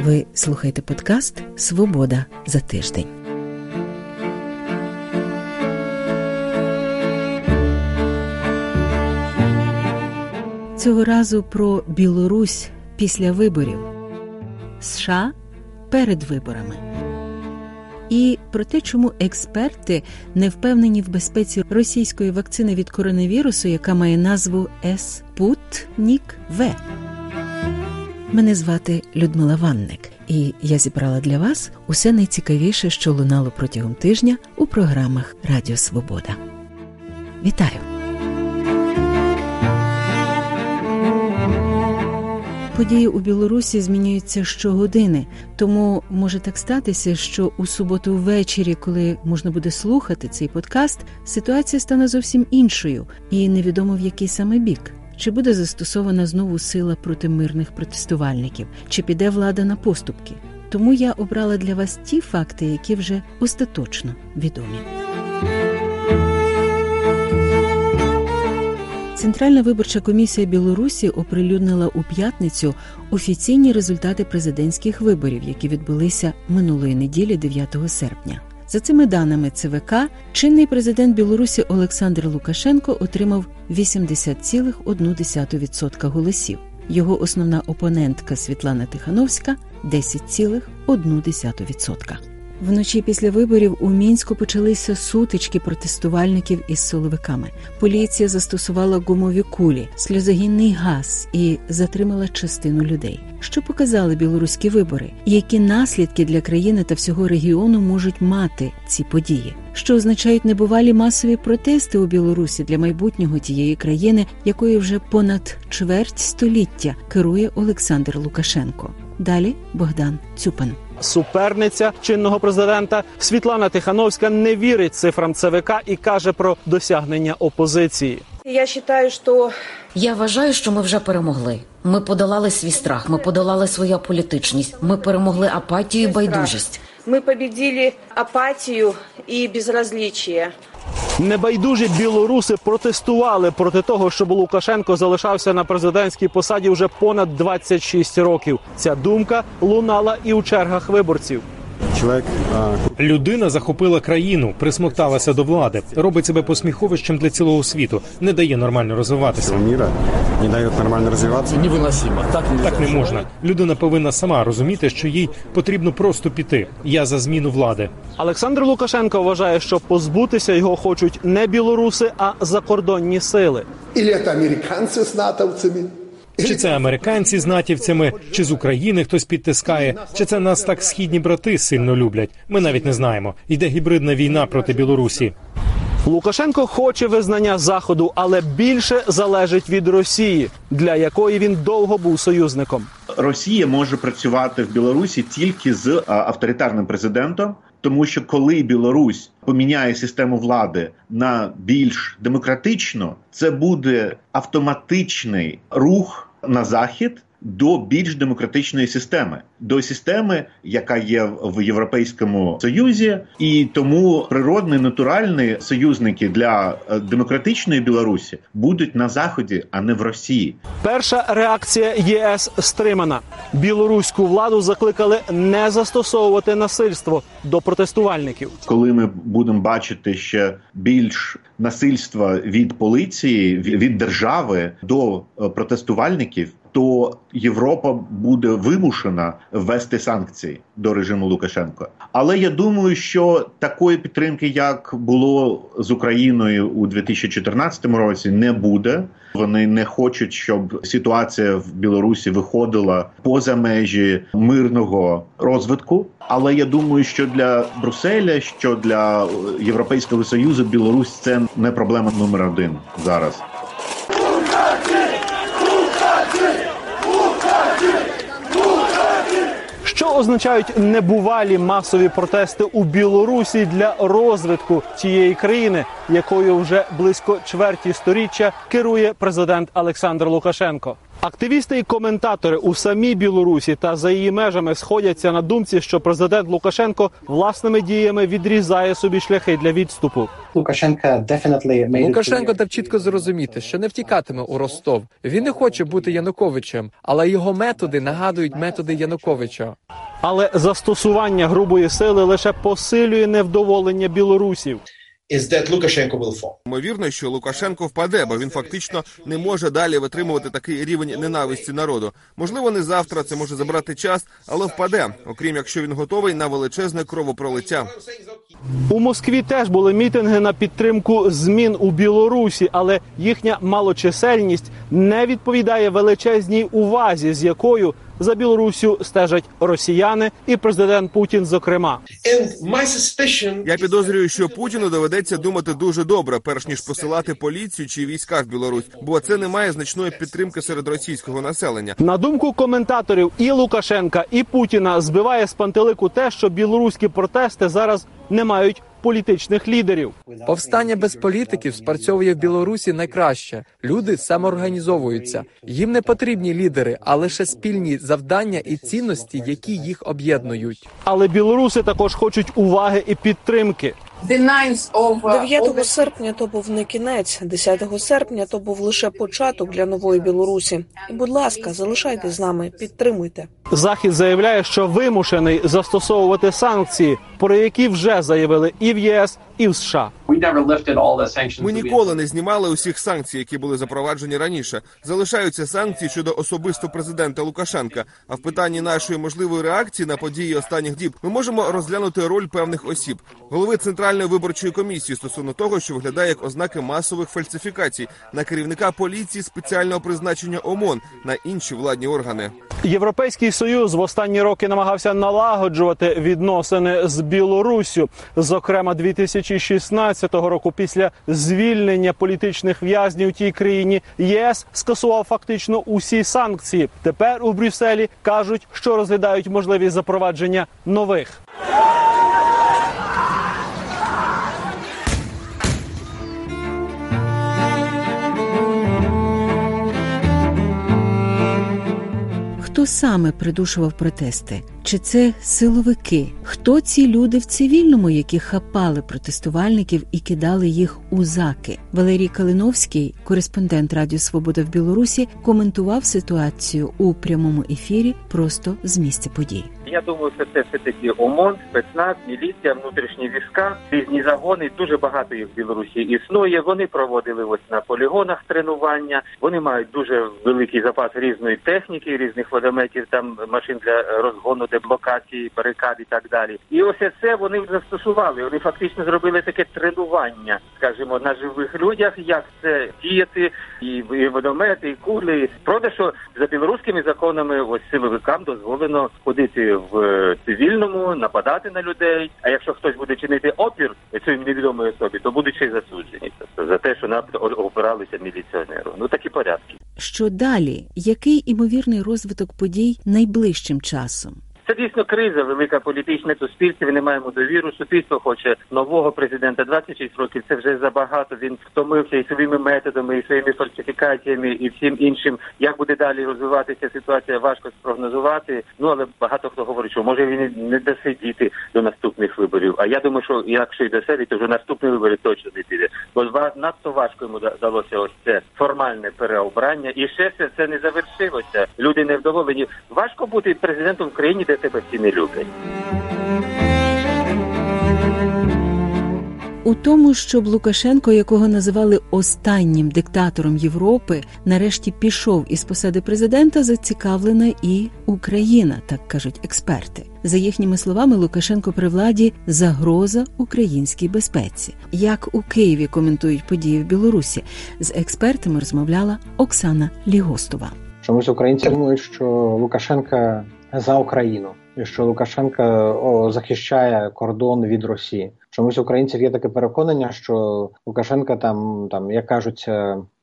Ви слухаєте подкаст «Свобода за тиждень». Цього разу про Білорусь після виборів, США перед виборами. І про те, чому експерти не впевнені в безпеці російської вакцини від коронавірусу, яка має назву «Спутнік В». Мене звати Людмила Ванник, і я зібрала для вас усе найцікавіше, що лунало протягом тижня у програмах Радіо Свобода. Вітаю! Події у Білорусі змінюються щогодини, тому може так статися, що у суботу ввечері, коли можна буде слухати цей подкаст, ситуація стане зовсім іншою, і невідомо в який саме бік. Чи буде застосована знову сила проти мирних протестувальників, чи піде влада на поступки. Тому я обрала для вас ті факти, які вже остаточно відомі. Центральна виборча комісія Білорусі оприлюднила у п'ятницю офіційні результати президентських виборів, які відбулися минулої неділі 9 серпня. За цими даними ЦВК, чинний президент Білорусі Олександр Лукашенко отримав 80,1% голосів. Його основна опонентка Світлана Тихановська – 10,1%. Вночі після виборів у Мінську почалися сутички протестувальників із силовиками. Поліція застосувала гумові кулі, сльозогінний газ і затримала частину людей. Що показали білоруські вибори? І які наслідки для країни та всього регіону можуть мати ці події? Що означають небувалі масові протести у Білорусі для майбутнього тієї країни, якою вже понад чверть століття керує Олександр Лукашенко? Далі Богдан Цюпан. Суперниця чинного президента Світлана Тихановська не вірить цифрам ЦВК і каже про досягнення опозиції. Я вважаю, що ми вже перемогли. Ми подолали свій страх, ми подолали свою політичність, ми перемогли апатію і байдужість. Ми победили апатію і безразличие. Небайдужі білоруси протестували проти того, щоб Лукашенко залишався на президентській посаді вже понад 26 років. Ця думка лунала і у чергах виборців. Людина захопила країну, присмокталася до влади, робить себе посміховищем для цілого світу, не дає нормально розвиватися. Не дає нормально розвиватися? Невиносимо. Так не можна. Людина повинна сама розуміти, що їй потрібно просто піти. Я за зміну влади. Олександр Лукашенко вважає, що позбутися його хочуть не білоруси, а закордонні сили. Или це американці з натовцями? Чи це американці з натівцями, чи з України хтось підтискає, чи це нас так східні брати сильно люблять. Ми навіть не знаємо. Йде гібридна війна проти Білорусі. Лукашенко хоче визнання Заходу, але більше залежить від Росії, для якої він довго був союзником. Росія може працювати в Білорусі тільки з авторитарним президентом, тому що коли Білорусь поміняє систему влади на більш демократичну, це буде автоматичний рух на Захід до більш демократичної системи. До системи, яка є в Європейському Союзі, і тому природні, натуральні союзники для демократичної Білорусі будуть на Заході, а не в Росії. Перша реакція ЄС стримана. Білоруську владу закликали не застосовувати насильство до протестувальників. Коли ми будемо бачити ще більш насильства від поліції, від держави до протестувальників, то Європа буде вимушена ввести санкції до режиму Лукашенка. Але я думаю, що такої підтримки, як було з Україною у 2014 році, не буде. Вони не хочуть, щоб ситуація в Білорусі виходила поза межі мирного розвитку. Але я думаю, що для Брюсселя, що для Європейського Союзу Білорусь – це не проблема номер один зараз. Що означають небувалі масові протести у Білорусі для розвитку цієї країни, якою вже близько чверті сторіччя керує президент Олександр Лукашенко? Активісти і коментатори у самій Білорусі та за її межами сходяться на думці, що президент Лукашенко власними діями відрізає собі шляхи для відступу. Лукашенко дав чітко зрозуміти, що не втікатиме у Ростов. Він не хоче бути Януковичем, але його методи нагадують методи Януковича. Але застосування грубої сили лише посилює невдоволення білорусів. Ймовірно, що Лукашенко впаде, бо він фактично не може далі витримувати такий рівень ненависті народу. Можливо, не завтра, це може забрати час, але впаде, окрім якщо він готовий на величезне кровопролиття. У Москві теж були мітинги на підтримку змін у Білорусі, але їхня малочисельність не відповідає величезній увазі, з якою за Білоруссю стежать росіяни і президент Путін зокрема. Я підозрюю, що Путіну доведеться думати дуже добре, перш ніж посилати поліцію чи війська в Білорусь, бо це не має значної підтримки серед російського населення. На думку коментаторів, і Лукашенка, і Путіна збиває з пантелику те, що білоруські протести зараз не мають політичних лідерів. Повстання без політиків спрацьовує в Білорусі найкраще. Люди самоорганізовуються. Їм не потрібні лідери, а лише спільні завдання і цінності, які їх об'єднують. Але білоруси також хочуть уваги і підтримки. 9 серпня то був не кінець, 10 серпня то був лише початок для нової Білорусі. І, будь ласка, залишайтесь з нами, підтримуйте. Захід заявляє, що вимушений застосовувати санкції, про які вже заявили і в ЄС, і в США. Ми ніколи не знімали усіх санкцій, які були запроваджені раніше. Залишаються санкції щодо особисто президента Лукашенка. А в питанні нашої можливої реакції на події останніх діб ми можемо розглянути роль певних осіб. Голови Центральної виборчої комісії стосовно того, що виглядає як ознаки масових фальсифікацій, на керівника поліції спеціального призначення ОМОН, на інші владні органи. Європейський Союз в останні роки намагався налагоджувати відносини з Білоруссю. Зокрема, 2016 року після звільнення політичних в'язнів у тій країні ЄС скасував фактично усі санкції. Тепер у Брюсселі кажуть, що розглядають можливість запровадження нових. Хто саме придушував протести? Чи це силовики? Хто ці люди в цивільному, які хапали протестувальників і кидали їх у заки? Валерій Калиновський, кореспондент Радіо Свобода в Білорусі, коментував ситуацію у прямому ефірі просто з місця подій. Я думаю, що це все-таки ОМОН, спецназ, міліція, внутрішні війська, різні загони. Дуже багато їх в Білорусі існує. Вони проводили ось на полігонах тренування. Вони мають дуже великий запас різної техніки, різних водометів, там машин для розгону, деблокації, барикад і так далі. І ось це вони застосували. Вони фактично зробили таке тренування, скажімо, на живих людях, як це діяти, і водомети, і кулі. Правда, що за білоруськими законами ось силовикам дозволено ходити в цивільному, нападати на людей. А якщо хтось буде чинити опір цій невідомій особі, то будуть ще й засуджені. Тобто за те, що опиралися міліціонеру. Ну, такі порядки. Що далі? Який імовірний розвиток подій найближчим часом? Це дійсно криза, велика політична суспільство, не маємо довіру. Суспільство хоче нового президента. 26 років – це вже забагато. Він втомився і своїми методами, і своїми фальсифікаціями, і всім іншим. Як буде далі розвиватися ситуація, важко спрогнозувати. Ну, але багато хто говорить, що може він не досидіти до наступних виборів. А я думаю, що якщо й досидить, то вже наступні вибори точно не піде. Бо надто важко йому вдалося ось це формальне переобрання. І ще це не завершилося. Люди невдоволені. Важко бути президентом в країні, де тебе всі не люблять. У тому, щоб Лукашенко, якого називали останнім диктатором Європи, нарешті пішов із посади президента, зацікавлена і Україна, так кажуть експерти. За їхніми словами, Лукашенко при владі – загроза українській безпеці. Як у Києві коментують події в Білорусі, з експертами розмовляла Оксана Лігостова. Чомусь українці думають, що Лукашенка за Україну, і що Лукашенко захищає кордон від Росії. Чомусь українців є таке переконання, що Лукашенка там, як кажуть,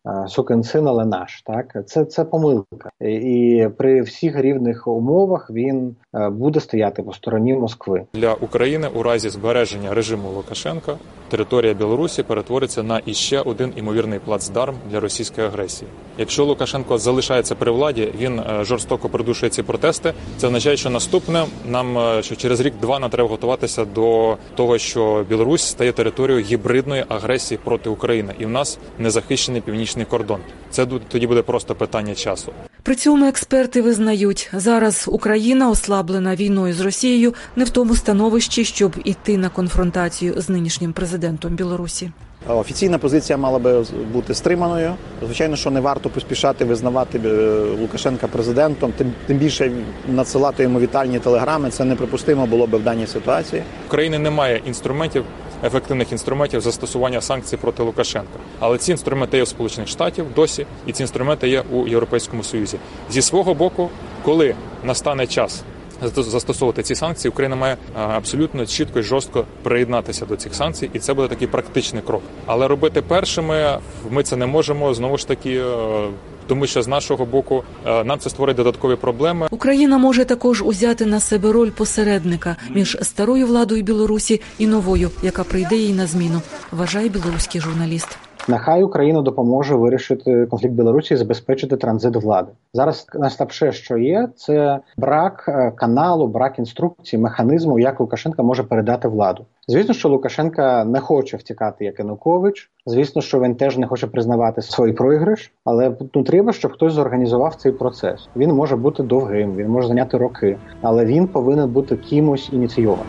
сукин син, але наш. Так? Це помилка. І при всіх рівних умовах він буде стояти по стороні Москви. Для України у разі збереження режиму Лукашенка територія Білорусі перетвориться на іще один імовірний плацдарм для російської агресії. Якщо Лукашенко залишається при владі, він жорстоко придушує ці протести. Це означає, що наступне що через рік-два нам треба готуватися до того, що Білорусь стає територією гібридної агресії проти України, і в нас незахищений північний кордон. Це тоді буде просто питання часу. При цьому експерти визнають, зараз Україна, ослаблена війною з Росією, не в тому становищі, щоб іти на конфронтацію з нинішнім президентом Білорусі. Офіційна позиція мала би бути стриманою. Звичайно, що не варто поспішати визнавати Лукашенка президентом, тим більше надсилати йому вітальні телеграми. Це неприпустимо було б в даній ситуації. В Україні немає ефективних інструментів застосування санкцій проти Лукашенка. Але ці інструменти є у Сполучених Штатів досі, і ці інструменти є у Європейському Союзі. Зі свого боку, коли настане час застосовувати ці санкції, Україна має абсолютно чітко і жорстко приєднатися до цих санкцій, і це буде такий практичний крок. Але робити першими ми це не можемо, знову ж таки, тому що з нашого боку нам це створить додаткові проблеми. Україна може також узяти на себе роль посередника між старою владою Білорусі і новою, яка прийде їй на зміну, вважає білоруський журналіст. Нехай Україна допоможе вирішити конфлікт Білорусі і забезпечити транзит влади. Зараз найслабше, що є, це брак каналу, брак інструкцій, механізму, як Лукашенко може передати владу. Звісно, що Лукашенко не хоче втікати, як Янукович. Звісно, що він теж не хоче признавати свій програш, але треба, щоб хтось зорганізував цей процес. Він може бути довгим, він може зайняти роки, але він повинен бути кимось ініційованим.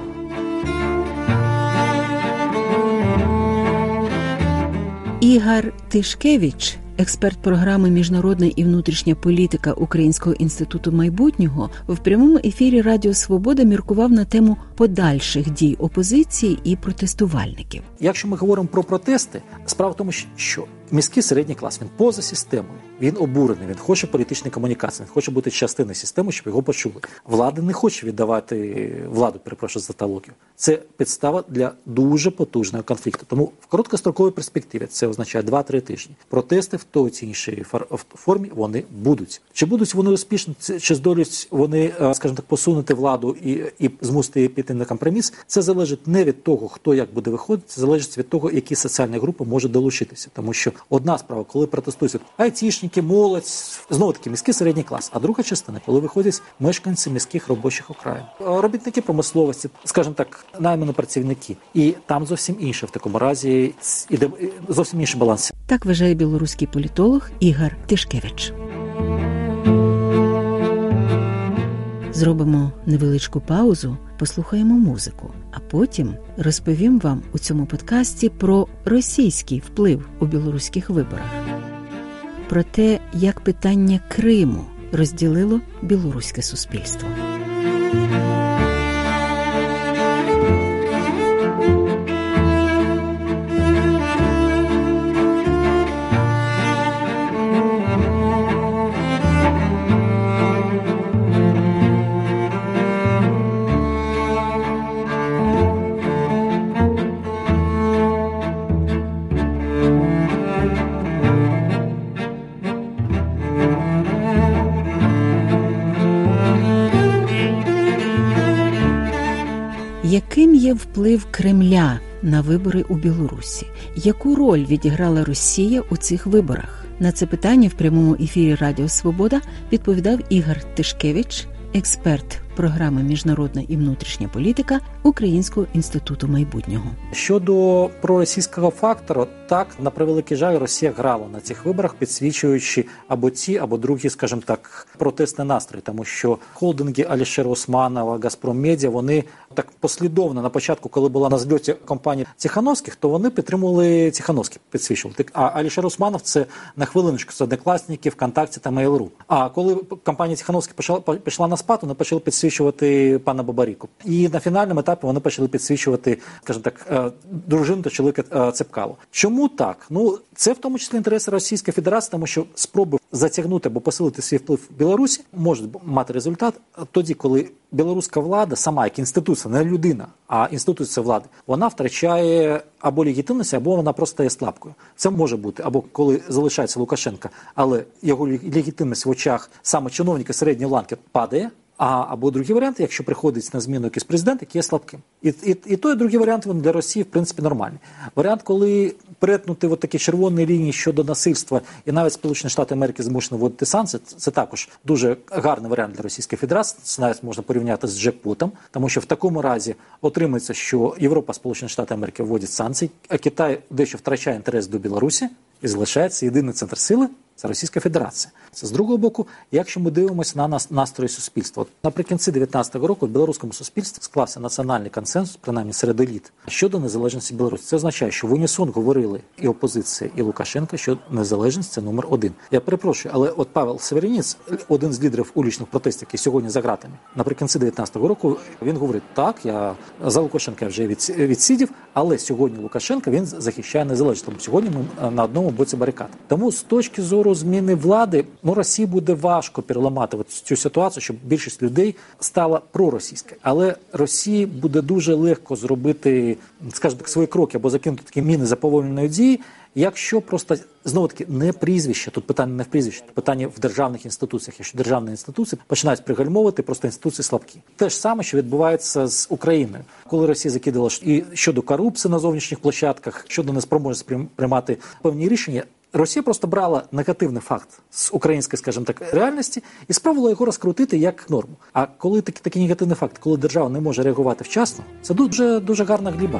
Ігор Тишкевич, експерт програми «Міжнародна і внутрішня політика Українського інституту майбутнього», в прямому ефірі Радіо Свобода міркував на тему подальших дій опозиції і протестувальників. Якщо ми говоримо про протести, справа в тому, що міський середній клас, він поза системою, він обурений, він хоче політичної комунікації, він хоче бути частиною системи, щоб його почули. Влада не хоче віддавати владу, перепрошую за тавтологію. Це підстава для дуже потужного конфлікту. Тому в короткостроковій перспективі, це означає 2-3 тижні, протести в той чи іншій формі вони будуть. Чи будуть вони успішні, чи здолюють вони, скажімо так, посунути владу і змусити її піти на компроміс, це залежить не від того, хто як буде виходити, це залежить від того, які соціальні групи можуть долучитися. Тому що одна справа, коли протестують айтішники, молодь, знову-таки міський середній клас, а друга частина, коли виходять мешканці міських робочих окраїн. Робітники промисловості, скажімо так, наймані працівники. І там зовсім інше в такому разі, іде зовсім інший баланс. Так вважає білоруський політолог Ігор Тишкевич. Зробимо невеличку паузу, послухаємо музику, а потім розповім вам у цьому подкасті про російський вплив у білоруських виборах. Про те, як питання Криму розділило білоруське суспільство. Яким є вплив Кремля на вибори у Білорусі? Яку роль відіграла Росія у цих виборах? На це питання в прямому ефірі Радіо Свобода відповідав Ігор Тишкевич, експерт програми «Міжнародна і внутрішня політика» Українського інституту майбутнього. Щодо проросійського фактору, так, на превеликий жаль, Росія грала на цих виборах, підсвічуючи або ті, або другі, скажімо так, протестні настрої, тому що холдинги Алішера Усманова, Газпром Медіа, вони так послідовно на початку, коли була на зльоті компанії Тихановських, то вони підтримували Тихановських, підсвічували. А Алішер Усманов – це на хвилиночку з Однокласники, ВКонтакті та Mail.ru. А коли компанія Тихановських пішла на спад, вони почали підсвічувати підсвічувати пана Бабарику. І на фінальному етапі вони почали підсвічувати, скажімо так, дружину та чоловіка Цепкало. Чому так? Ну, це в тому числі інтереси Російської Федерації, тому що спроби затягнути або посилити свій вплив в Білорусі можуть мати результат тоді, коли білоруська влада, сама як інституція, не людина, а інституція влади, вона втрачає або легітимність, або вона просто стає слабкою. Це може бути або коли залишається Лукашенко, але його легітимність в очах саме чиновника середньої ланки падає, або другий варіант, якщо приходить на зміну якийсь президент, який є слабким. І той, і другий варіант він для Росії, в принципі, нормальний. Варіант, коли перетнути от такі червоні лінії щодо насильства, і навіть Сполучені Штати Америки змушені вводити санкції, це також дуже гарний варіант для Російської Федерації. Це навіть можна порівняти з джекпотом, тому що в такому разі отримується, що Європа, Сполучені Штати Америки вводять санкції, а Китай дещо втрачає інтерес до Білорусі і залишається єдиний центр сили – це Російська Федерація. Це з другого боку, якщо ми дивимося на настрої суспільства. Наприкінці 2019 року в білоруському суспільстві склався національний консенсус, принаймні серед еліт, щодо незалежності Білорусі. Це означає, що в унісон говорили і опозиція, і Лукашенко, що незалежність – це номер один. Я перепрошую, але от Павел Северинець, один з лідерів улічних протестів, який сьогодні за ґратами, наприкінці 2019 року він говорить, так, я за Лукашенка вже відсидів, але сьогодні Лукашенко, він захищає незалежність. Тому сьогодні ми на одному боці барикад. Тому з точки зору зміни влади, Росії буде важко переламати цю ситуацію, щоб більшість людей стала проросійською. Але Росії буде дуже легко зробити, скажімо так, свої кроки або закинути такі міни заповільненої дії, якщо просто, знову-таки, не прізвище, тут питання не в прізвищі, тут питання в державних інституціях. Якщо державні інституції починають пригальмовувати, просто інституції слабкі. Те ж саме, що відбувається з Україною. Коли Росія закидала і щодо корупції на зовнішніх площадках, щодо неспроможності приймати певні рішення, Росія просто брала негативний факт з української, скажімо так, реальності і спробувала його розкрутити як норму. А коли такий негативний факт, коли держава не може реагувати вчасно, це дуже гарна гліба.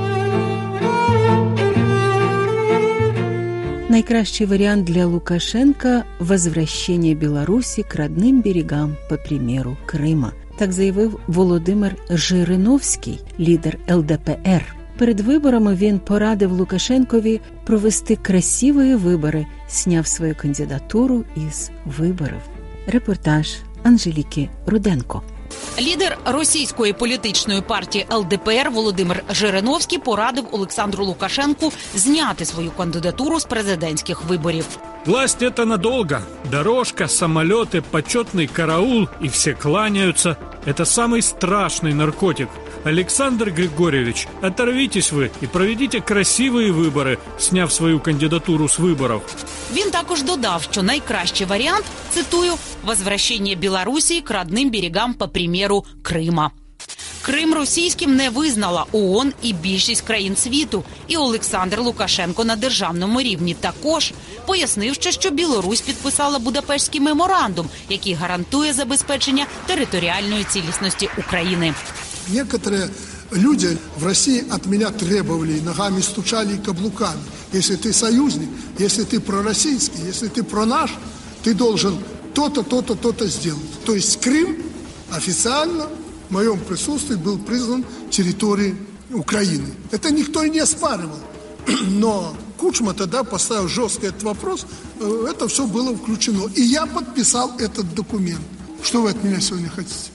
Найкращий варіант для Лукашенка – возвращение Білорусі к родним берегам, по примеру Крима. Так заявив Володимир Жириновський, лідер ЛДПР. Перед виборами він порадив Лукашенкові провести красиві вибори, сняв свою кандидатуру із виборів. Репортаж Анжеліки Руденко. Лідер російської політичної партії ЛДПР Володимир Жириновський порадив Олександру Лукашенку зняти свою кандидатуру з президентських виборів. Власть – это надолго. Дорожка, самолеты, почетный караул, и все кланяются. Это самый страшный наркотик. Александр Григорьевич, оторвитесь вы и проведите красивые выборы, сняв свою кандидатуру с выборов. Він також додав, що найкращий варіант, цитую, «возвращение Білорусі к родним берегам, по примеру Крима». Крим російським не визнала ООН і більшість країн світу. І Олександр Лукашенко на державному рівні також пояснив, що Білорусь підписала Будапештський меморандум, який гарантує забезпечення територіальної цілісності України. Некоторые люди в России от меня требовали, ногами стучали и каблуками. Если ты союзник, если ты пророссийский, если ты пронаш, ты должен то-то, то-то, то-то сделать. То есть Крым официально в моем присутствии был признан территорией Украины. Это никто и не оспаривал. Но Кучма тогда поставил жесткий этот вопрос, это все было включено. И я подписал этот документ. Что вы от меня сегодня хотите?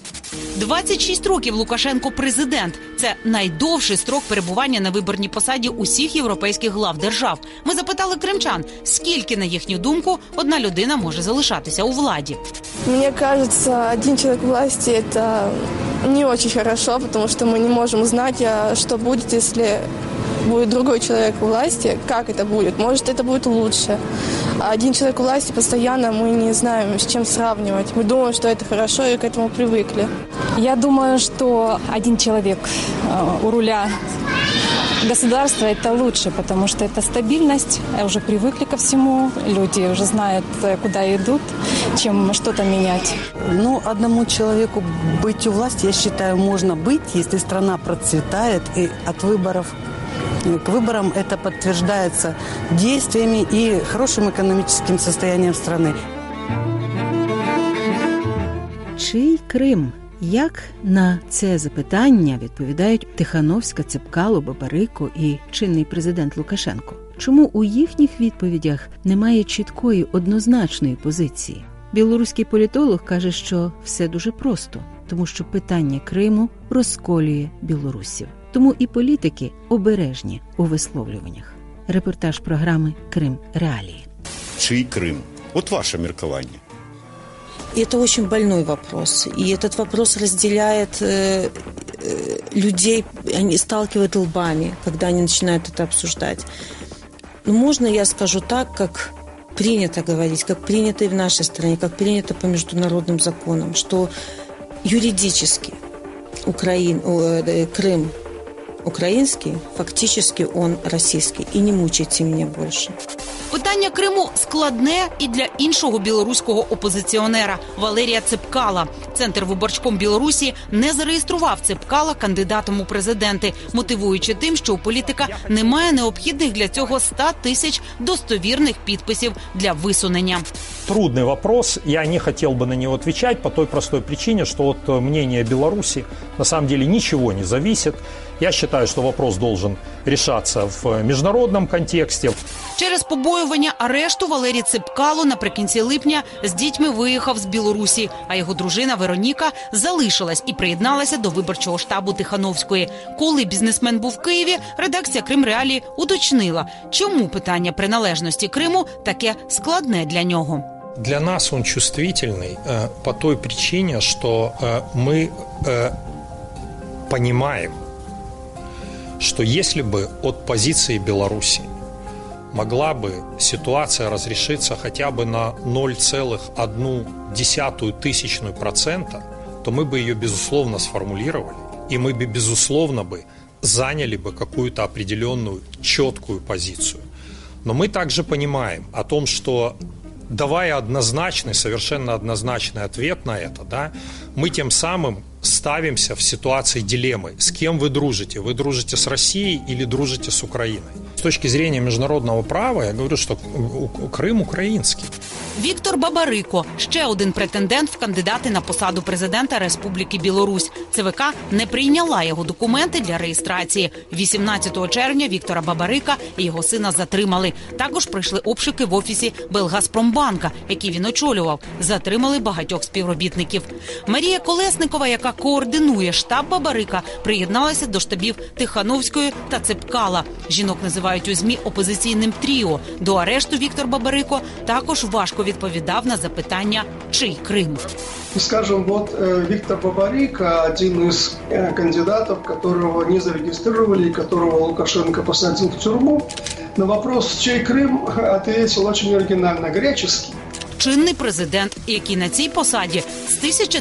26 років Лукашенко президент. Це найдовший строк перебування на виборній посаді усіх європейських глав держав. Ми запитали кримчан, скільки, на їхню думку, одна людина може залишатися у владі. Мне кажется, один человек власти – это не очень хорошо, потому что мы не можем знать, что будет, если будет другой человек у власти, как это будет. Может, это будет лучше. А один человек у власти постоянно, мы не знаем, с чем сравнивать. Мы думаем, что это хорошо, и к этому привыкли. Я думаю, что один человек у руля государства – это лучше, потому что это стабильность, уже привыкли ко всему, люди уже знают, куда идут, чем что-то менять. Ну, одному человеку быть у власти, я считаю, можно быть, если страна процветает, и от выборов к выборам это подтверждается действиями и хорошим экономическим состоянием страны. Чий Крим? Як на це запитання відповідають Тихановська, Цепкало, Бабарико і чинний президент Лукашенко? Чому у їхніх відповідях немає чіткої, однозначної позиції? Білоруський політолог каже, що все дуже просто. тому що питання Криму розколює білорусів. Тому і політики обережні у висловлюваннях. Репортаж програми «Крим. Реалії». Чий Крим? От ваше міркування. Это очень больной вопрос. И этот вопрос разделяет людей, они сталкивают лбами, когда они начинают это обсуждать. Но можно я скажу так, как принято говорить, как принято и в нашей стране, как принято по международным законам, что юридически Крым украинский, фактически он российский. И не мучайте меня больше. Питання Криму складне і для іншого білоруського опозиціонера Валерія Цепкала. Центр виборчком Білорусі не зареєстрував Цепкала кандидатом у президенти, мотивуючи тим, що у політика немає необхідних для цього 100 тисяч достовірних підписів для висунення. Трудный вопрос, я не хотел бы на него отвечать по той простой причине, что от мнения Беларуси на самом деле ничего не зависит. Я считаю, что вопрос должен решаться в международном контексте. Через побоювання арешту Валерій Цепкало наприкінці липня з дітьми виїхав з Білорусі, а його дружина Вероніка залишилась і приєдналася до виборчого штабу Тихановської. Коли бізнесмен був в Києві, редакція «Крим. Реалії» уточнила, чому питання приналежності Криму таке складне для нього. Для нас он чувствительный по той причине, что мы понимаем, что если бы от позиции Беларуси могла бы ситуация разрешиться хотя бы на 0,1%, то мы бы ее, безусловно, сформулировали, и мы бы, безусловно, заняли бы какую-то определенную четкую позицию. Но мы также понимаем о том, что давая однозначный, совершенно однозначный ответ на это, да, мы тем самым ставимся в ситуации дилеммы. С кем вы дружите? Вы дружите с Россией или дружите с Украиной? С точки зрения международного права, я говорю, что Крым украинский. Віктор Бабарико – ще один претендент в кандидати на посаду президента Республіки Білорусь. ЦВК не прийняла його документи для реєстрації. 18 червня Віктора Бабарика і його сина затримали. Також пройшли обшуки в офісі Белгазпромбанка, який він очолював. Затримали багатьох співробітників. Марія Колесникова, яка координує штаб Бабарика, приєдналася до штабів Тихановської та Цепкала. Жінок називають у ЗМІ опозиційним тріо. До арешту Віктор Бабарико також важко відповідав на запитання, чий Крим. Скажем, вот Виктор Бабарико, один из кандидатов, которого не зарегистрировали, которого Лукашенко посадил в тюрьму, на вопрос, чей Крым, ответил очень оригинально, греческий. Чинний президент, який на цій посаді з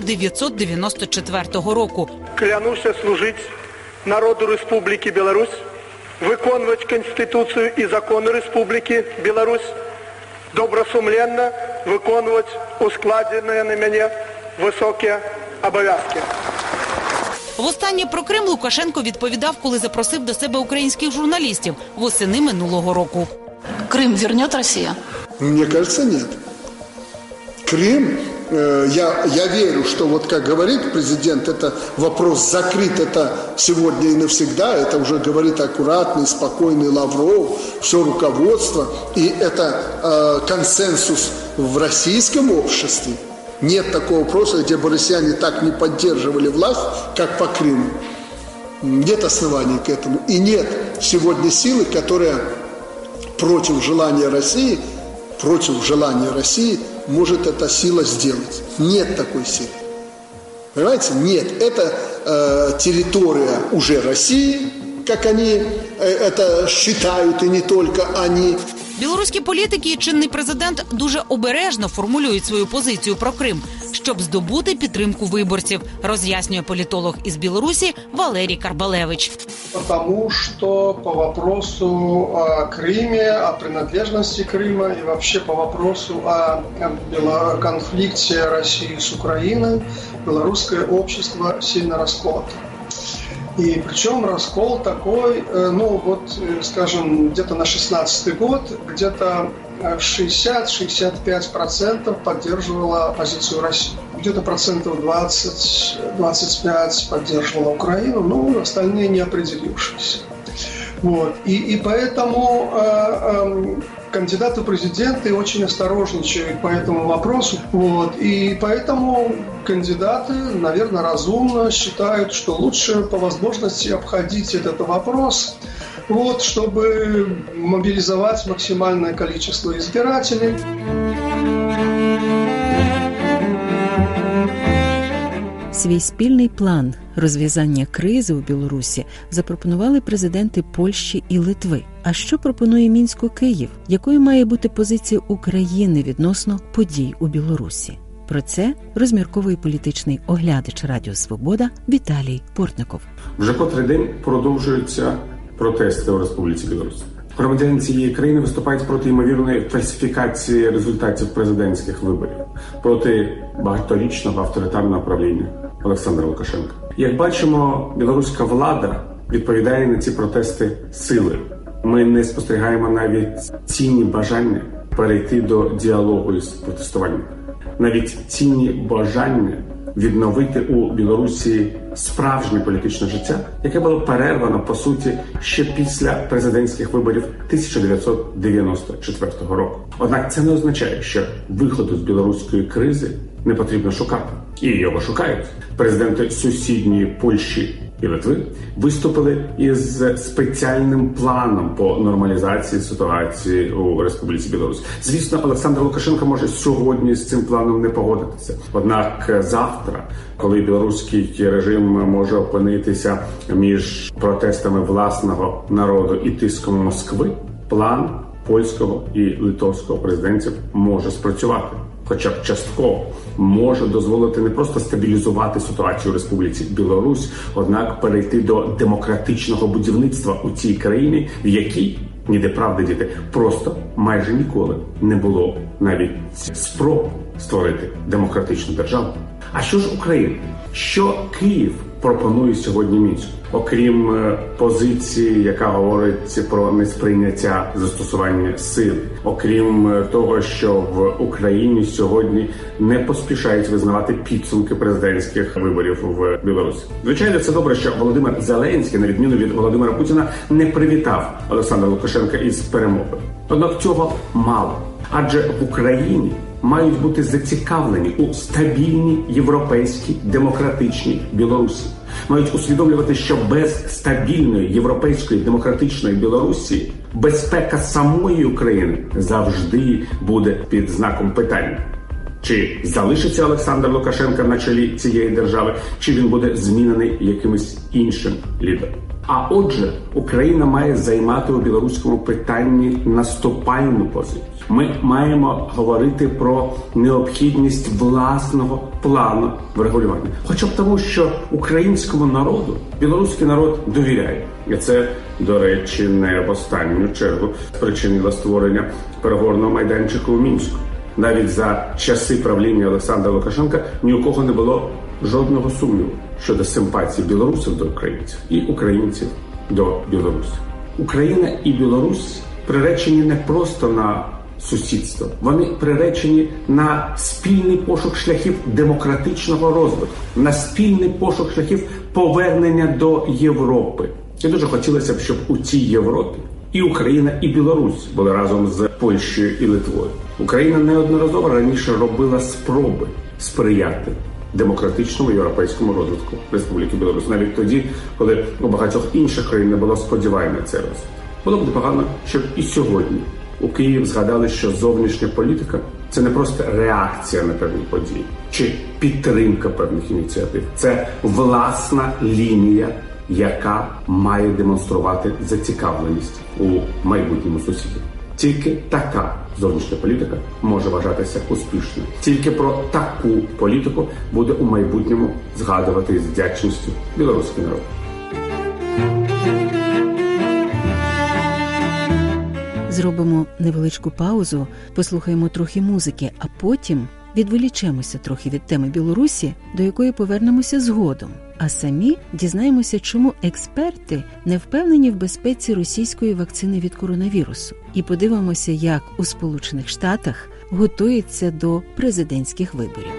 1994 року. Клянуся служити народу Республіки Білорусь, виконувати Конституцію і закони Республіки Білорусь, добросумленно виконувати ускладені на мене високі обов'язки. Востаннє про Крим Лукашенко відповідав, коли запросив до себе українських журналістів восени минулого року. Крим верне Росія? Мені кажется, ні. Крым, я верю, что вот как говорит президент, это вопрос закрыт, это сегодня и навсегда, это уже говорит аккуратный, спокойный Лавров, все руководство, и это консенсус в российском обществе. Нет такого вопроса, где бы россияне так не поддерживали власть, как по Крыму. Нет оснований к этому. И нет сегодня силы, которая против желания России может эта сила сделать. Нет такой силы. Понимаете? Нет. Это территория уже России, как они это считают, и не только они. Білоруські політики і чинний президент дуже обережно формулюють свою позицію про Крим, щоб здобути підтримку виборців, роз'яснює політолог із Білорусі Валерій Карбалевич. Потому что по вопросу о Крыме, о принадлежности Крыма и вообще по вопросу о конфликте России с Украиной белорусское общество сильно расколото. И причем раскол такой, скажем, где-то на 16-й год, где-то 60-65% поддерживала позицию России. Где-то 20-25% поддерживала Украину, остальные не определившиеся. Вот. И поэтому кандидаты в президенты очень осторожничают по этому вопросу. Вот. И поэтому кандидаты, наверное, разумно считают, что лучше по возможности обходить этот вопрос, вот, чтобы мобилизовать максимальное количество избирателей. Свій спільний план розв'язання кризи у Білорусі запропонували президенти Польщі і Литви. А що пропонує Мінську-Київ? Якою має бути позиція України відносно подій у Білорусі? Про це розмірковує політичний оглядач Радіо Свобода Віталій Портников. Вже котрий день продовжуються протести у Республіці Білорусь. Громадяни цієї країни виступають проти ймовірної фальсифікації результатів президентських виборів, проти багаторічного авторитарного правління Олександра Лукашенка. Як бачимо, білоруська влада відповідає на ці протести силою. Ми не спостерігаємо навіть цінні бажання перейти до діалогу із протестуванням. Навіть цінні бажання відновити у Білорусі справжнє політичне життя, яке було перервано, по суті, ще після президентських виборів 1994 року. Однак це не означає, що виходу з білоруської кризи не потрібно шукати. І його шукають. Президенти сусідньої Польщі і Литви виступили із спеціальним планом по нормалізації ситуації у Республіці Білорусь. Звісно, Олександр Лукашенко може сьогодні з цим планом не погодитися. Однак завтра, коли білоруський режим може опинитися між протестами власного народу і тиском Москви, план польського і литовського президентів може спрацювати. Хоча б частково, може дозволити не просто стабілізувати ситуацію у Республіці Білорусь, однак перейти до демократичного будівництва у цій країні, в якій, ніде правди діти, просто майже ніколи не було навіть спроб створити демократичну державу. А що ж Україна? Що Київ пропонує сьогодні Мінську? Окрім позиції, яка говорить про несприйняття застосування сил, окрім того, що в Україні сьогодні не поспішають визнавати підсумки президентських виборів в Білорусі. Звичайно, це добре, що Володимир Зеленський, на відміну від Володимира Путіна, не привітав Олександра Лукашенка із перемогою. Однак цього мало. Адже в Україні мають бути зацікавлені у стабільній європейській демократичній Білорусі. Мають усвідомлювати, що без стабільної європейської демократичної Білорусі безпека самої України завжди буде під знаком питання. Чи залишиться Олександр Лукашенко на чолі цієї держави, чи він буде змінений якимось іншим лідером. А отже, Україна має займати у білоруському питанні наступальну позицію. Ми маємо говорити про необхідність власного плану врегулювання. Хоча б тому, що українському народу білоруський народ довіряє. І це, до речі, не в останню чергу спричинило створення переговорного майданчику у Мінську. Навіть за часи правління Олександра Лукашенка ні у кого не було жодного сумніву щодо симпатії білорусів до українців і українців до білорусів. Україна і Білорусь приречені не просто на сусідство. Вони приречені на спільний пошук шляхів демократичного розвитку, на спільний пошук шляхів повернення до Європи. І дуже хотілося б, щоб у цій Європі і Україна, і Білорусь були разом з Польщею і Литвою. Україна неодноразово раніше робила спроби сприяти демократичному європейському розвитку Республіки Білорусь. Навіть тоді, коли у багатьох інших країн не було сподівань на цей розвиток. Було б непогано, щоб і сьогодні у Києві згадали, що зовнішня політика – це не просто реакція на певні події чи підтримка певних ініціатив. Це власна лінія, яка має демонструвати зацікавленість у майбутньому сусіді. Тільки така зовнішня політика може вважатися успішною. Тільки про таку політику буде у майбутньому згадувати з вдячністю білоруський народ. Зробимо невеличку паузу, послухаємо трохи музики, а потім відволічемося трохи від теми Білорусі, до якої повернемося згодом. А самі дізнаємося, чому експерти не впевнені в безпеці російської вакцини від коронавірусу. І подивимося, як у Сполучених Штатах готуються до президентських виборів.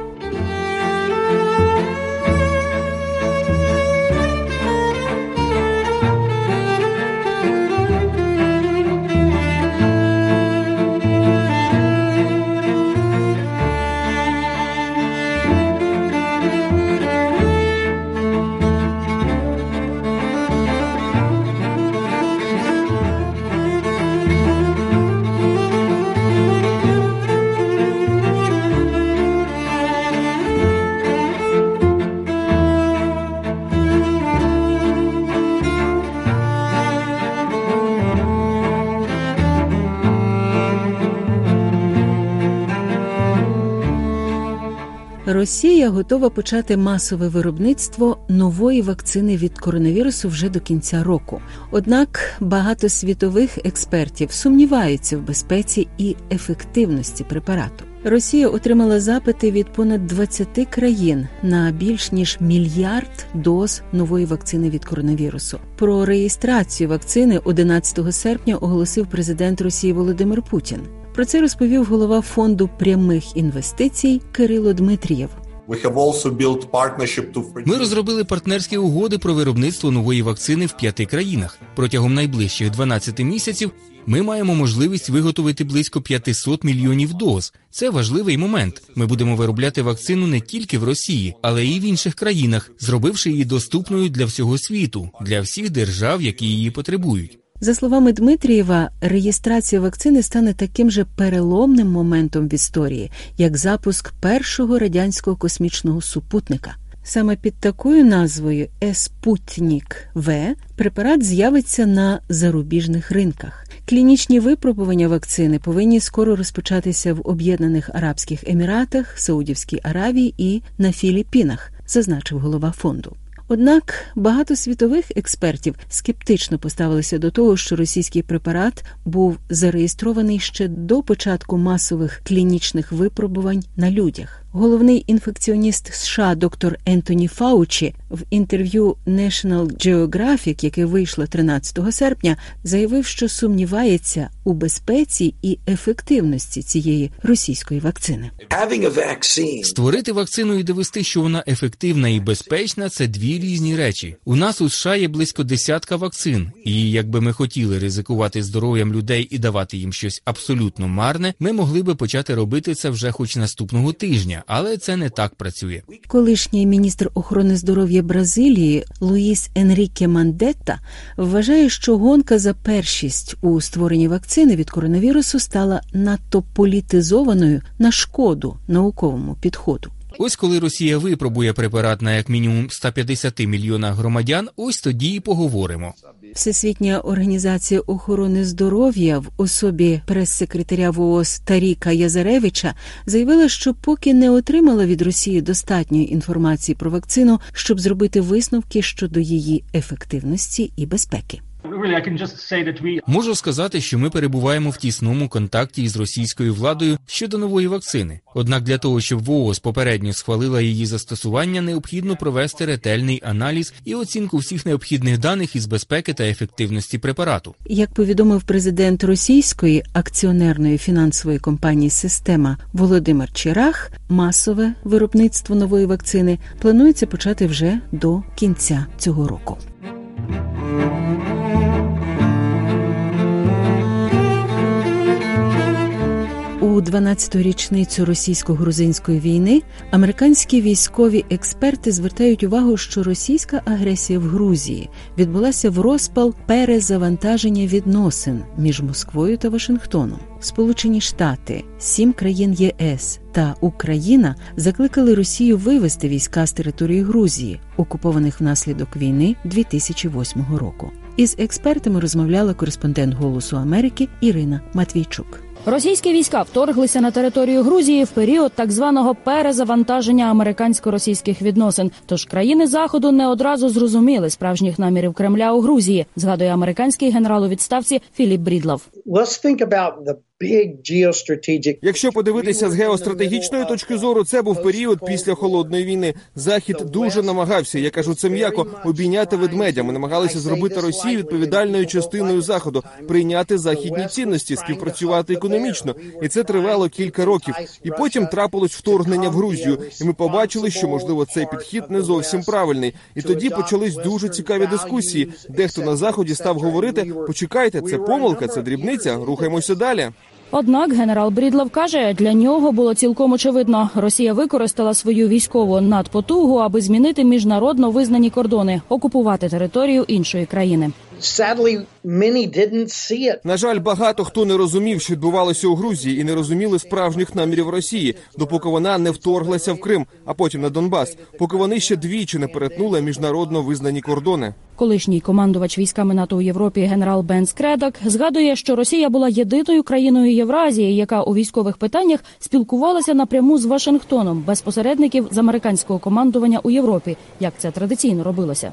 Росія готова почати масове виробництво нової вакцини від коронавірусу вже до кінця року. Однак багато світових експертів сумніваються в безпеці і ефективності препарату. Росія отримала запити від понад 20 країн на більш ніж 1 мільярд доз нової вакцини від коронавірусу. Про реєстрацію вакцини 11 серпня оголосив президент Росії Володимир Путін. Про це розповів голова фонду прямих інвестицій Кирило Дмитрієв. Ми розробили партнерські угоди про виробництво нової вакцини в 5 країнах. Протягом найближчих 12 місяців ми маємо можливість виготовити близько 500 мільйонів доз. Це важливий момент. Ми будемо виробляти вакцину не тільки в Росії, але й в інших країнах, зробивши її доступною для всього світу, для всіх держав, які її потребують. За словами Дмитрієва, реєстрація вакцини стане таким же переломним моментом в історії, як запуск першого радянського космічного супутника. Саме під такою назвою «Спутник-В» препарат з'явиться на зарубіжних ринках. Клінічні випробування вакцини повинні скоро розпочатися в Об'єднаних Арабських Еміратах, Саудівській Аравії і на Філіппінах, зазначив голова фонду. Однак багато світових експертів скептично поставилися до того, що російський препарат був зареєстрований ще до початку масових клінічних випробувань на людях. Головний інфекціоніст США доктор Ентоні Фаучі в інтерв'ю National Geographic, яке вийшло 13 серпня, заявив, що сумнівається у безпеці і ефективності цієї російської вакцини. Створити вакцину і довести, що вона ефективна і безпечна – це дві різні речі. У нас у США є близько 10 вакцин, і якби ми хотіли ризикувати здоров'ям людей і давати їм щось абсолютно марне, ми могли би почати робити це вже хоч наступного тижня. Але це не так працює. Колишній міністр охорони здоров'я Бразилії Луїс Енріке Мандетта вважає, що гонка за першість у створенні вакцини від коронавірусу стала надто політизованою на шкоду науковому підходу. Ось коли Росія випробує препарат на як мінімум 150 мільйонах громадян, ось тоді і поговоримо. Всесвітня організація охорони здоров'я в особі прес-секретаря ВООЗ Таріка Язаревича заявила, що поки не отримала від Росії достатньої інформації про вакцину, щоб зробити висновки щодо її ефективності і безпеки. Можу сказати, що ми перебуваємо в тісному контакті із російською владою щодо нової вакцини. Однак для того, щоб ВООЗ попередньо схвалила її застосування, необхідно провести ретельний аналіз і оцінку всіх необхідних даних із безпеки та ефективності препарату. Як повідомив президент російської акціонерної фінансової компанії «Система» Володимир Чирах, масове виробництво нової вакцини планується почати вже до кінця цього року. У 12-ту річницю російсько-грузинської війни американські військові експерти звертають увагу, що російська агресія в Грузії відбулася в розпал перезавантаження відносин між Москвою та Вашингтоном. Сполучені Штати, 7 країн ЄС та Україна закликали Росію вивести війська з території Грузії, окупованих внаслідок війни 2008 року. Із експертами розмовляла кореспондент «Голосу Америки» Ірина Матвійчук. Російські війська вторглися на територію Грузії в період так званого перезавантаження американсько-російських відносин. Тож країни Заходу не одразу зрозуміли справжніх намірів Кремля у Грузії, згадує американський генерал у відставці Філіп Брідлов. Якщо подивитися з геостратегічної точки зору, це був період після Холодної війни. Захід дуже намагався, я кажу це м'яко, обійняти ведмедя. Ми намагалися зробити Росію відповідальною частиною Заходу, прийняти західні цінності, співпрацювати економічно. І це тривало кілька років. І потім трапилось вторгнення в Грузію. І ми побачили, що, можливо, цей підхід не зовсім правильний. І тоді почались дуже цікаві дискусії. Дехто на Заході став говорити, почекайте, це помилка, це дрібниця, рухаємося далі. Однак генерал Брідлов каже, для нього було цілком очевидно. Росія використала свою військову надпотугу, аби змінити міжнародно визнані кордони, окупувати територію іншої країни. На жаль, багато хто не розумів, що відбувалося у Грузії, і не розуміли справжніх намірів Росії, допоки вона не вторглася в Крим, а потім на Донбас, поки вони ще двічі не перетнули міжнародно визнані кордони. Колишній командувач військами НАТО у Європі генерал Бен Скредак згадує, що Росія була єдиною країною Євразії, яка у військових питаннях спілкувалася напряму з Вашингтоном, без посередників з американського командування у Європі, як це традиційно робилося.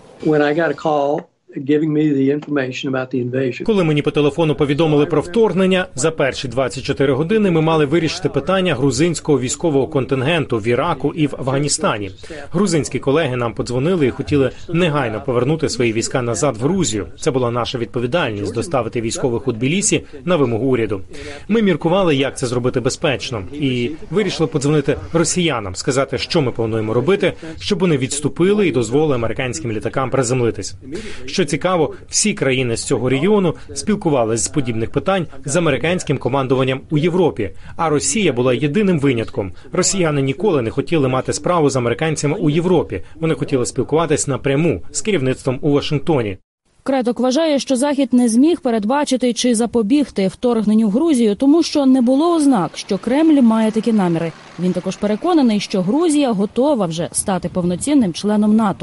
Коли мені по телефону повідомили про вторгнення, за перші 24 години ми мали вирішити питання грузинського військового контингенту в Іраку і в Афганістані. Грузинські колеги нам подзвонили і хотіли негайно повернути свої війська назад в Грузію. Це була наша відповідальність – доставити військових у Тбілісі на вимогу уряду. Ми міркували, як це зробити безпечно, і вирішили подзвонити росіянам, сказати, що ми плануємо робити, щоб вони відступили і дозволили американським літакам приземлитись. Що цікаво, всі країни з цього регіону спілкувалися з подібних питань з американським командуванням у Європі, а Росія була єдиним винятком. Росіяни ніколи не хотіли мати справу з американцями у Європі. Вони хотіли спілкуватись напряму з керівництвом у Вашингтоні. Кредок вважає, що Захід не зміг передбачити чи запобігти вторгненню в Грузію, тому що не було ознак, що Кремль має такі наміри. Він також переконаний, що Грузія готова вже стати повноцінним членом НАТО.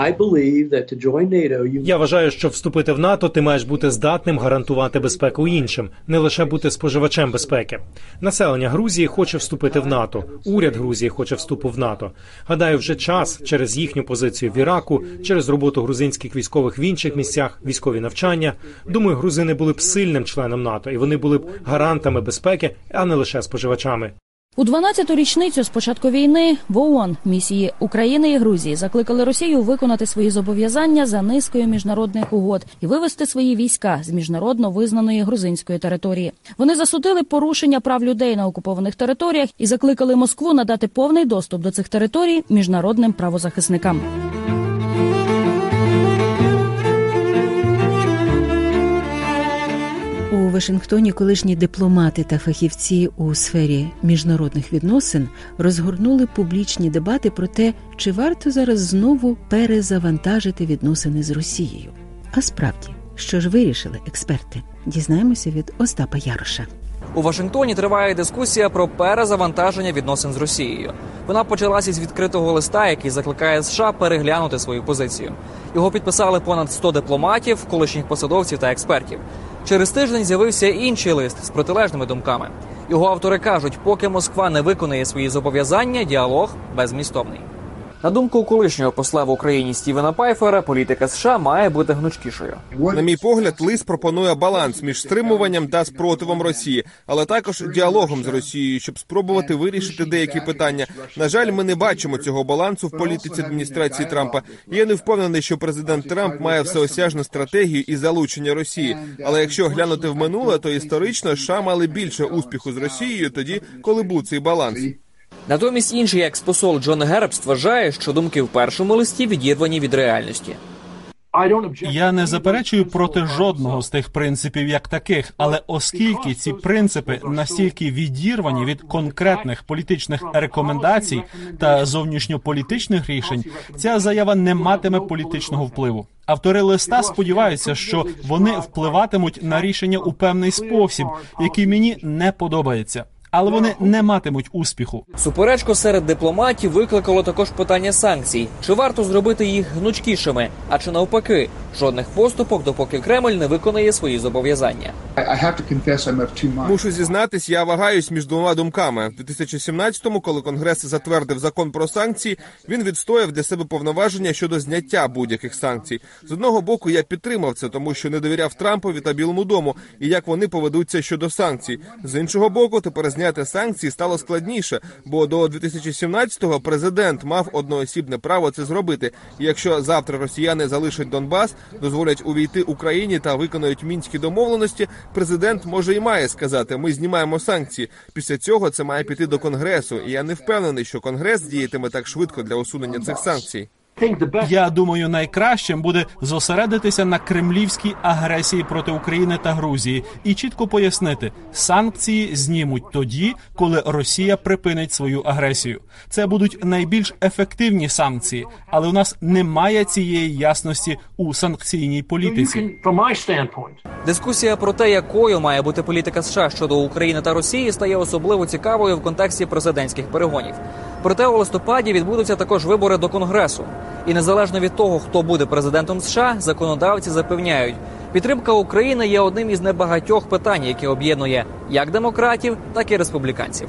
Я вважаю, що вступити в НАТО ти маєш бути здатним гарантувати безпеку іншим, не лише бути споживачем безпеки. Населення Грузії хоче вступити в НАТО, уряд Грузії хоче вступу в НАТО. Гадаю, вже час через їхню позицію в Іраку, через роботу грузинських військових в інших місцях, військові навчання. Думаю, грузини були б сильним членом НАТО, і вони були б гарантами безпеки, а не лише споживачами. У 12-ту річницю з початку війни в ООН місії України і Грузії закликали Росію виконати свої зобов'язання за низкою міжнародних угод і вивести свої війська з міжнародно визнаної грузинської території. Вони засудили порушення прав людей на окупованих територіях і закликали Москву надати повний доступ до цих територій міжнародним правозахисникам. У Вашингтоні колишні дипломати та фахівці у сфері міжнародних відносин розгорнули публічні дебати про те, чи варто зараз знову перезавантажити відносини з Росією. А справді, що ж вирішили експерти? Дізнаємося від Остапа Яроша. У Вашингтоні триває дискусія про перезавантаження відносин з Росією. Вона почалася з відкритого листа, який закликає США переглянути свою позицію. Його підписали понад 100 дипломатів, колишніх посадовців та експертів. Через тиждень з'явився інший лист з протилежними думками. Його автори кажуть, поки Москва не виконує свої зобов'язання, діалог беззмістовний. На думку колишнього посла в Україні Стівена Пайфера, політика США має бути гнучкішою. На мій погляд, лист пропонує баланс між стримуванням та спротивом Росії, але також діалогом з Росією, щоб спробувати вирішити деякі питання. На жаль, ми не бачимо цього балансу в політиці адміністрації Трампа. Я не впевнений, що президент Трамп має всеосяжну стратегію і залучення Росії. Але якщо глянути в минуле, то історично США мали більше успіху з Росією тоді, коли був цей баланс. Натомість інший експосол Джон Гербст вважає, що думки в першому листі відірвані від реальності. Я не заперечую проти жодного з тих принципів як таких, але оскільки ці принципи настільки відірвані від конкретних політичних рекомендацій та зовнішньополітичних рішень, ця заява не матиме політичного впливу. Автори листа сподіваються, що вони впливатимуть на рішення у певний спосіб, який мені не подобається. Але вони не матимуть успіху. Суперечку серед дипломатів викликало також питання санкцій. Чи варто зробити їх гнучкішими, а чи навпаки, жодних поступок, допоки Кремль не виконає свої зобов'язання. Мушу зізнатись, я вагаюсь між двома думками. В 2017-му, коли Конгрес затвердив закон про санкції, він відстояв для себе повноваження щодо зняття будь-яких санкцій. З одного боку, я підтримав це, тому що не довіряв Трампові та Білому дому, і як вони поведуться щодо санкцій. З іншого боку, тепер зняти санкції стало складніше, бо до 2017-го президент мав одноосібне право це зробити. І якщо завтра росіяни залишать Донбас, дозволять увійти Україні та виконують мінські домовленості, президент може і має сказати, ми знімаємо санкції. Після цього це має піти до Конгресу, і я не впевнений, що Конгрес діятиме так швидко для усунення цих санкцій. Я думаю, найкращим буде зосередитися на кремлівській агресії проти України та Грузії і чітко пояснити, санкції знімуть тоді, коли Росія припинить свою агресію. Це будуть найбільш ефективні санкції, але у нас немає цієї ясності у санкційній політиці. Дискусія про те, якою має бути політика США щодо України та Росії, стає особливо цікавою в контексті президентських перегонів. Проте у листопаді відбудуться також вибори до Конгресу. І незалежно від того, хто буде президентом США, законодавці запевняють, підтримка України є одним із небагатьох питань, які об'єднує як демократів, так і республіканців.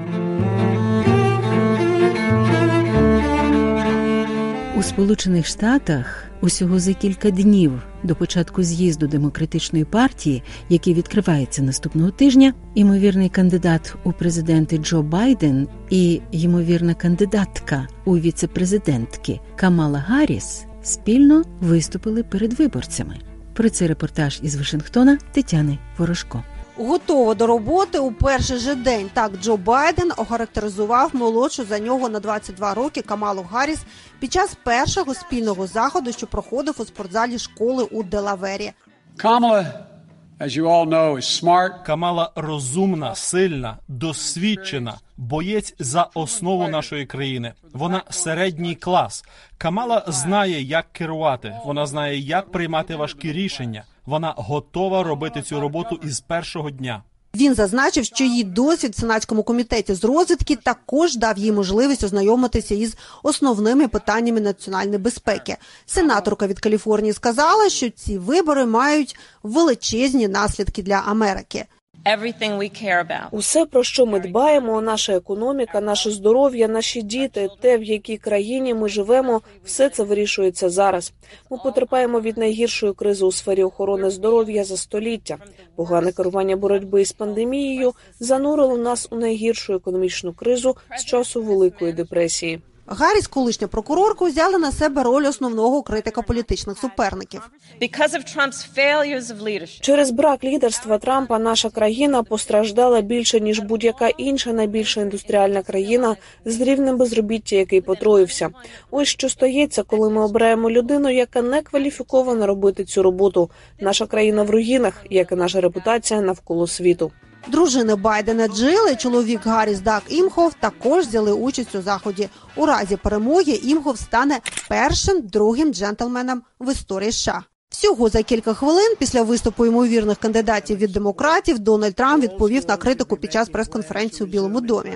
У Сполучених Штатах усього за кілька днів до початку з'їзду Демократичної партії, який відкривається наступного тижня, імовірний кандидат у президенти Джо Байден і ймовірна кандидатка у віце-президентки Камала Гарріс спільно виступили перед виборцями. Про це репортаж із Вашингтона Тетяни Ворожко. Готова до роботи у перший же день. Так Джо Байден охарактеризував молодшу за нього на 22 роки Камалу Гарріс під час першого спільного заходу, що проходив у спортзалі школи у Делавері. Камала розумна, сильна, досвідчена, боєць за основу нашої країни. Вона середній клас. Камала знає, як керувати, вона знає, як приймати важкі рішення. Вона готова робити цю роботу із першого дня. Він зазначив, що її досвід в Сенатському комітеті з розвідки також дав їй можливість ознайомитися із основними питаннями національної безпеки. Сенаторка від Каліфорнії сказала, що ці вибори мають величезні наслідки для Америки. Усе, про що ми дбаємо, наша економіка, наше здоров'я, наші діти, те, в якій країні ми живемо, все це вирішується зараз. Ми потерпаємо від найгіршої кризи у сфері охорони здоров'я за століття. Погане керування боротьби із пандемією занурило нас у найгіршу економічну кризу з часу Великої депресії. Гарріс, колишня прокурорка, взяла на себе роль основного критика політичних суперників. Через брак лідерства Трампа наша країна постраждала більше, ніж будь-яка інша найбільша індустріальна країна з рівнем безробіття, який потроївся. Ось що стається, коли ми обираємо людину, яка не кваліфікована робити цю роботу. Наша країна в руїнах, як і наша репутація навколо світу. Дружини Байдена Джил і чоловік Гарріс Даг Імхоф також взяли участь у заході. У разі перемоги Імхоф стане першим другим джентльменом в історії США. Всього за кілька хвилин після виступу ймовірних кандидатів від демократів Дональд Трамп відповів на критику під час прес-конференції у Білому домі.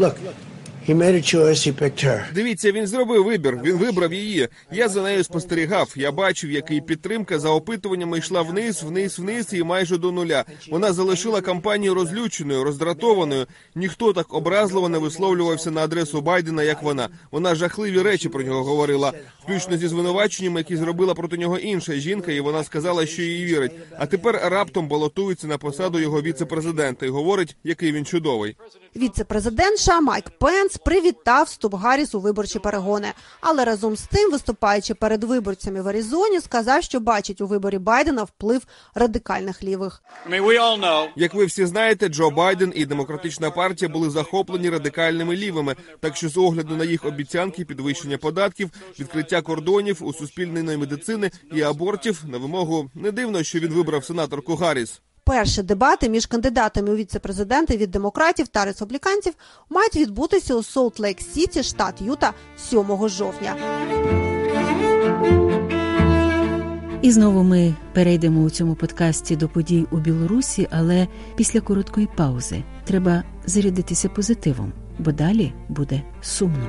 Дивіться, він зробив вибір, він вибрав її. Я за нею спостерігав, я бачив, як її підтримка за опитуваннями йшла вниз і майже до нуля. Вона залишила кампанію розлюченою, роздратованою. Ніхто так образливо не висловлювався на адресу Байдена, як вона. Вона жахливі речі про нього говорила, включно зі звинуваченнями, які зробила проти нього інша жінка, і вона сказала, що їй вірить. А тепер раптом балотується на посаду його віце-президента і говорить, який він чудовий. Віце-президент США Майк Пенс привітав вступ Гарріс у виборчі перегони. Але разом з тим, виступаючи перед виборцями в Аризоні, сказав, що бачить у виборі Байдена вплив радикальних лівих. Як ви всі знаєте, Джо Байден і Демократична партія були захоплені радикальними лівими. Так що з огляду на їх обіцянки підвищення податків, відкриття кордонів, у суспільної медицини і абортів, на вимогу не дивно, що він вибрав сенаторку Гарріс. Перші дебати між кандидатами у віце-президенти від демократів та республіканців мають відбутися у Солт-Лейк-Сіті, штат Юта, 7 жовтня. І знову ми перейдемо у цьому подкасті до подій у Білорусі, але після короткої паузи. Треба зарядитися позитивом, бо далі буде сумно.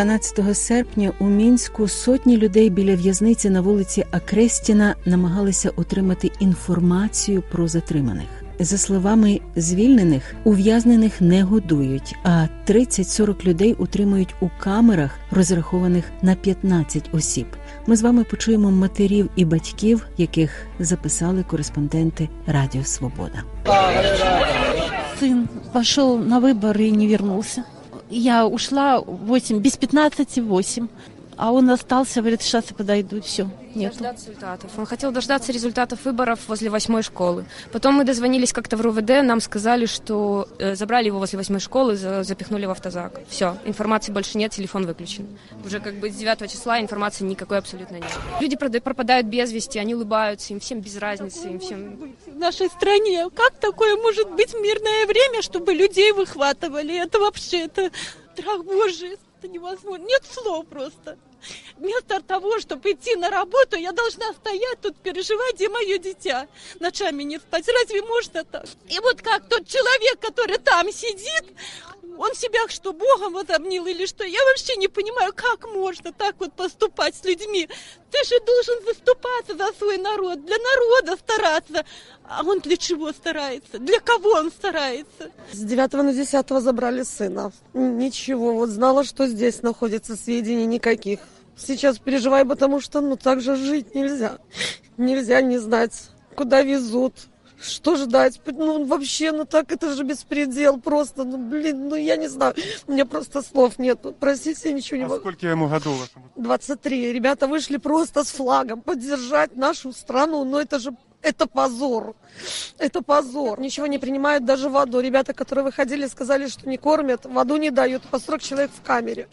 12 серпня у Мінську сотні людей біля в'язниці на вулиці Акрестіна намагалися отримати інформацію про затриманих. За словами звільнених, ув'язнених не годують, а 30-40 людей утримують у камерах, розрахованих на 15 осіб. Ми з вами почуємо матерів і батьків, яких записали кореспонденти Радіо Свобода. Сын пошел на выборы и не вернулся. Я ушла без 15:08. А он остался, говорит, сейчас я подойду, все, нет. Дождаться результатов. Он хотел дождаться результатов выборов возле 8-й школы. Потом мы дозвонились как-то в РУВД, нам сказали, что забрали его возле 8-й школы, запихнули в автозак. Все, информации больше нет, телефон выключен. Уже с 9 числа информации никакой абсолютно нет. Люди пропадают без вести, они улыбаются, им всем без разницы, им всем... В нашей стране как такое может быть в мирное время, чтобы людей выхватывали? Это вообще, это страх Божий. Это невозможно. Нет слов просто. Вместо того, чтобы идти на работу, я должна стоять тут, переживать, где мое дитя. Ночами не спать. Разве можно так? И вот как тот человек, который там сидит, он себя что, Богом возомнил или что? Я вообще не понимаю, как можно так вот поступать с людьми. Ты же должен выступаться за свой народ, для народа стараться. А он для чего старается? Для кого он старается? С 9 на 10 забрали сына. Ничего, вот знала, что здесь находится, сведений никаких. Сейчас переживаю, потому что, так же жить нельзя. Нельзя не знать, куда везут. Что ждать? Вообще, так это же беспредел просто. Я не знаю. У меня просто слов нет. Простите, я ничего не могу. Сколько ему годов? 23. Ребята вышли просто с флагом поддержать нашу страну. Но это позор. Это позор. Ничего не принимают, даже воду. Ребята, которые выходили, сказали, что не кормят, воду не дают. По 40 человек в камере.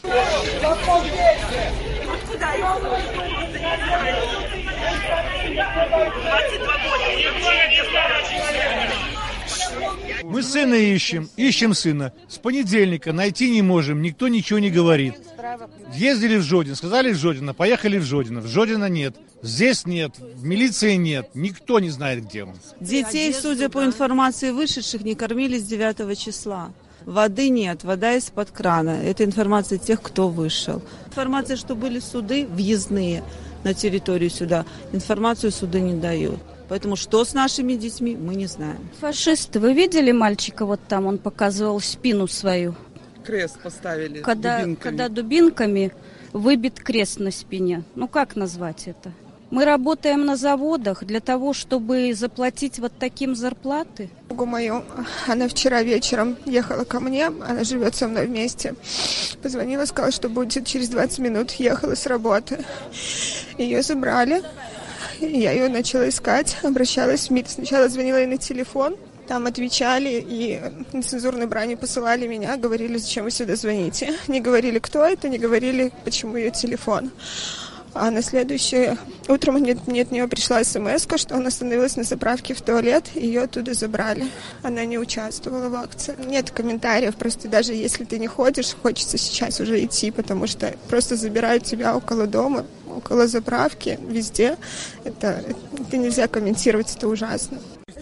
Мы сына ищем сына. С понедельника найти не можем, никто ничего не говорит. Ездили в Жодино, сказали в Жодино, поехали в Жодино. В Жодино нет, здесь нет, в милиции нет, никто не знает, где он. Детей, судя по информации вышедших, не кормили с 9 числа. Воды нет, вода из-под крана. Это информация тех, кто вышел. Информация, что были суды въездные на территорию сюда, информацию суды не дают. Поэтому что с нашими детьми, мы не знаем. Фашисты, вы видели мальчика вот там? Он показывал спину свою. Крест поставили когда дубинками выбит крест на спине. Как назвать это? Мы работаем на заводах для того, чтобы заплатить вот таким зарплаты. Мою, она вчера вечером ехала ко мне, она живет со мной вместе. Позвонила, сказала, что будет через 20 минут, ехала с работы. Ее забрали. Я ее начала искать, обращалась в МИД. Сначала звонила ей на телефон, там отвечали и нецензурной бранью посылали меня, говорили, зачем вы сюда звоните. Не говорили, кто это, не говорили, почему ее телефон. А на следующее утром мне от нее пришла смс-ка, что она остановилась на заправке в туалет, и ее оттуда забрали. Она не участвовала в акции. Нет комментариев, просто даже если ты не ходишь, хочется сейчас уже идти, потому что просто забирают тебя около дома, около заправки, везде. Это нельзя комментировать, это ужасно.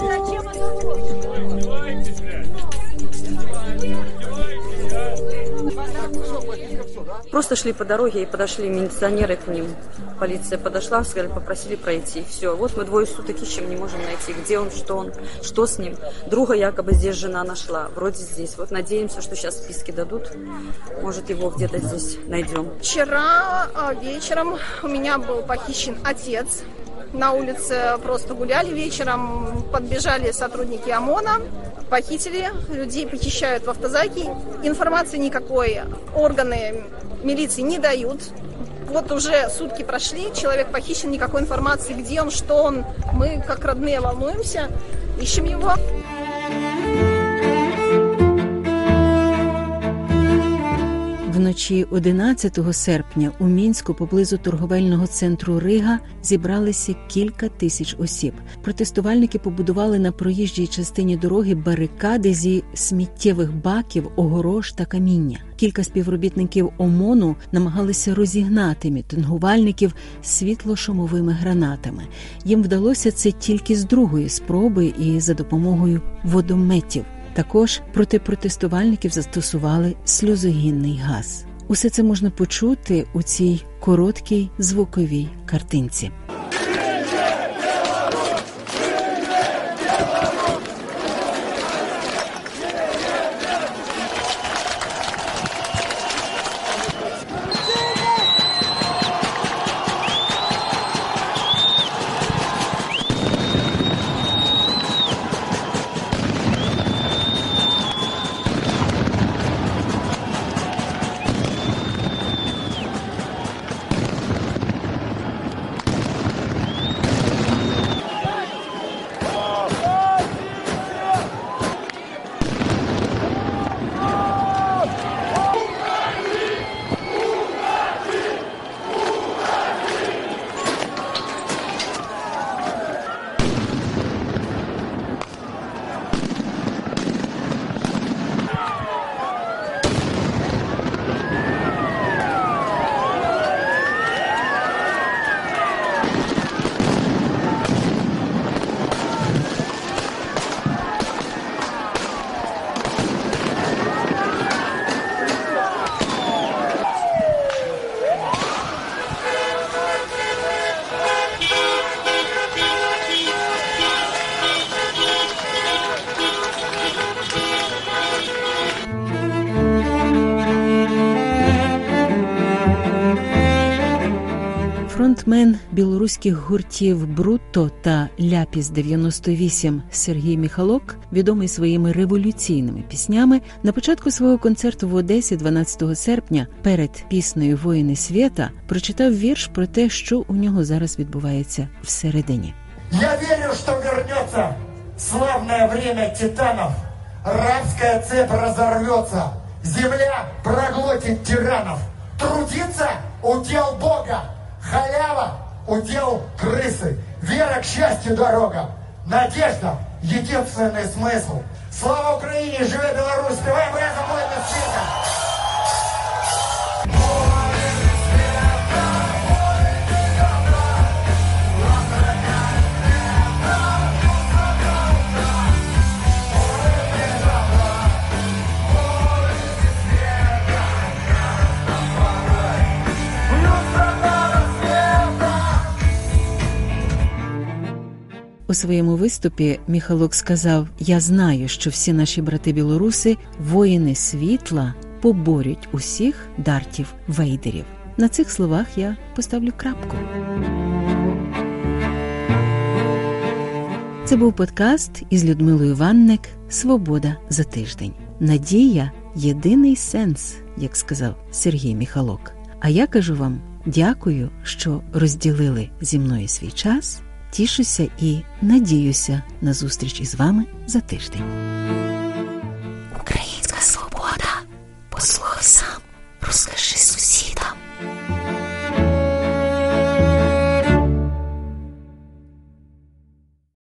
Просто шли по дороге и подошли милиционеры к ним. Полиция подошла, сказали, попросили пройти. Все, вот мы 2 суток ищем, не можем найти, где он, что с ним. Друга якобы здесь жена нашла, вроде здесь. Вот надеемся, что сейчас списки дадут, может его где-то здесь найдем. Вчера вечером у меня был похищен отец. На улице просто гуляли вечером, подбежали сотрудники ОМОНа, похитили, людей похищают в автозаке. Информации никакой органы милиции не дают. Вот уже сутки прошли, человек похищен, никакой информации, где он, что он. Мы, как родные, волнуемся, ищем его. Вночі 11 серпня у Мінську поблизу торговельного центру Рига зібралися кілька тисяч осіб. Протестувальники побудували на проїжджій частині дороги барикади зі сміттєвих баків, огорож та каміння. Кілька співробітників ОМОНу намагалися розігнати мітингувальників світло-шумовими гранатами. Їм вдалося це тільки з другої спроби і за допомогою водометів. Також проти протестувальників застосували сльозогінний газ. Усе це можна почути у цій короткій звуковій картинці. Фронтмен білоруських гуртів «Брутто» та «Ляпіс-98» Сергій Міхалок, відомий своїми революційними піснями, на початку свого концерту в Одесі 12 серпня перед піснею «Воїни світа» прочитав вірш про те, що у нього зараз відбувається всередині. «Я вірю, що вернеться славне время титанов, рабська цепь разорвется, земля проглотит тиранов, трудиться – удел Бога, халява – удел крысы, вера к счастью – дорога, надежда – единственный смысл. Слава Украине, живе Беларусь, спеваем разом «Воины света». У своєму виступі Міхалок сказав: «Я знаю, що всі наші брати-білоруси, воїни світла, поборють усіх дартів-вейдерів». На цих словах я поставлю крапку. Це був подкаст із Людмилою Ванник «Свобода за тиждень». Надія – єдиний сенс, як сказав Сергій Міхалок. А я кажу вам дякую, що розділили зі мною свій час. Тішуся і надіюся на зустріч із вами за тиждень. Українська свобода. Послухай сам, розкажи сусідам.